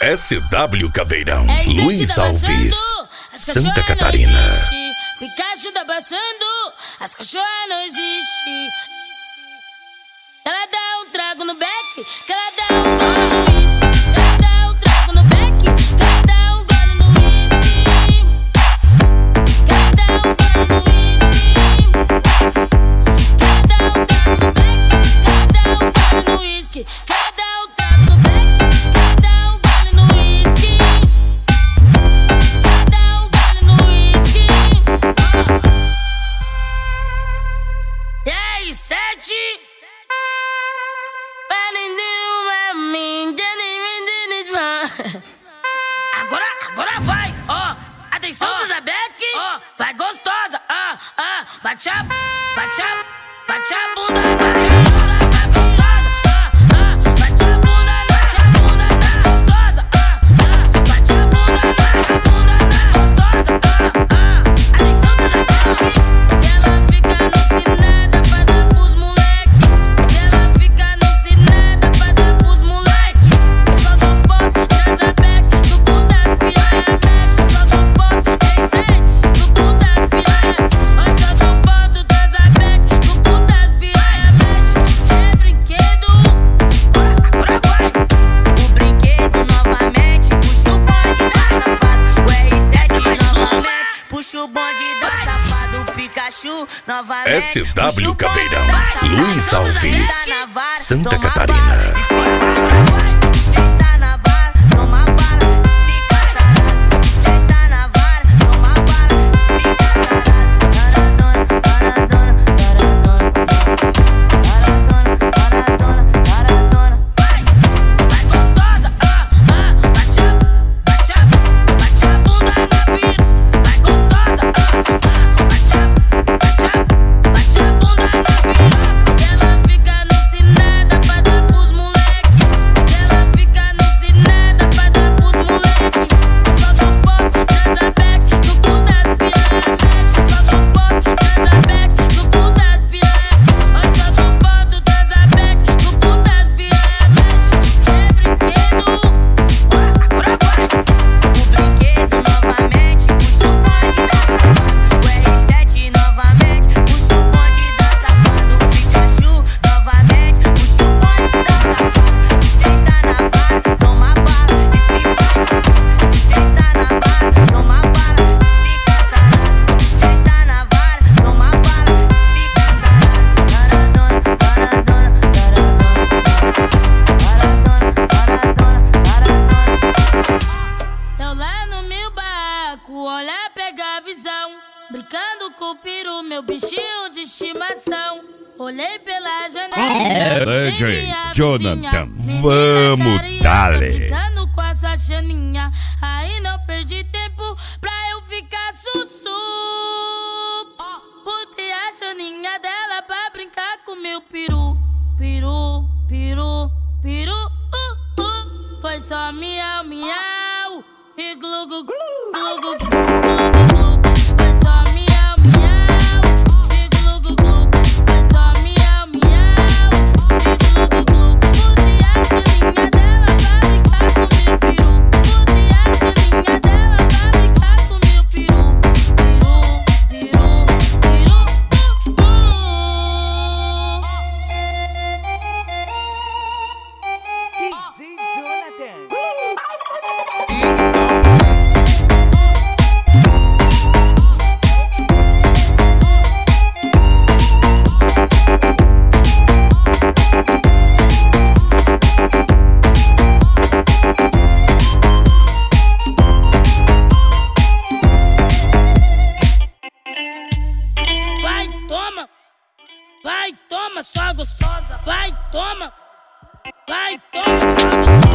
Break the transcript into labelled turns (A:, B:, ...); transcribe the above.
A: SW Caveirão, Luiz Alves, Santa Catarina.
B: Pikachu tá passando, as cachorras não existem. Ela dá um trago no beck, que ela dá um gole no whisky. Ela dá um trago no beck, que ela dá um gole no whisky. Que ela dá um gole no whisky. Que ela dá um trago no beck, que ela dá um gole no whisky. Que ela dá um trago no beck, que ela dá um gole no whisky. Que ela dá um gole no whisky. E aí, 7. Agora vai, ó, atenção do Zabeck, ó, vai gostosa, bate a bunda, bate a bunda, vai gostosa, bate a bunda, gostosa, bate a bunda, gostosa, atenção do Zabeck, que ela fica alucinada pra dar pros moleque, que ela fica alucinada pra dar pros moleque, só do pop da Zabeck.
C: Puxa o bonde do safado, Pikachu novamente.
A: SW Caveirão, Luiz Alves, Santa Catarina.
B: Olhar, pegar a visão, brincando com o peru, meu bichinho de estimação. Olhei pela janela,
A: DJ Jonathan, vamos dale.
B: Brincando com a sua chaninha, aí não perdi tempo pra eu ficar sussu. Botei a chaninha dela pra brincar com meu peru. Peru, peru, peru, foi só miau, miau e glu, glu, glu. Glu, glu, glu, foi só miau, miau e glu, glu, glu. Foi só miau, miau e glu, glu, glu. Botei a chaninha dela pra brincar com meu peru. Botei a chaninha dela pra brincar com meu peru. Peru, peru, peru,
D: DJ Jonathan.
B: Vai, toma, só gostosa. Vai, toma, só gostosa.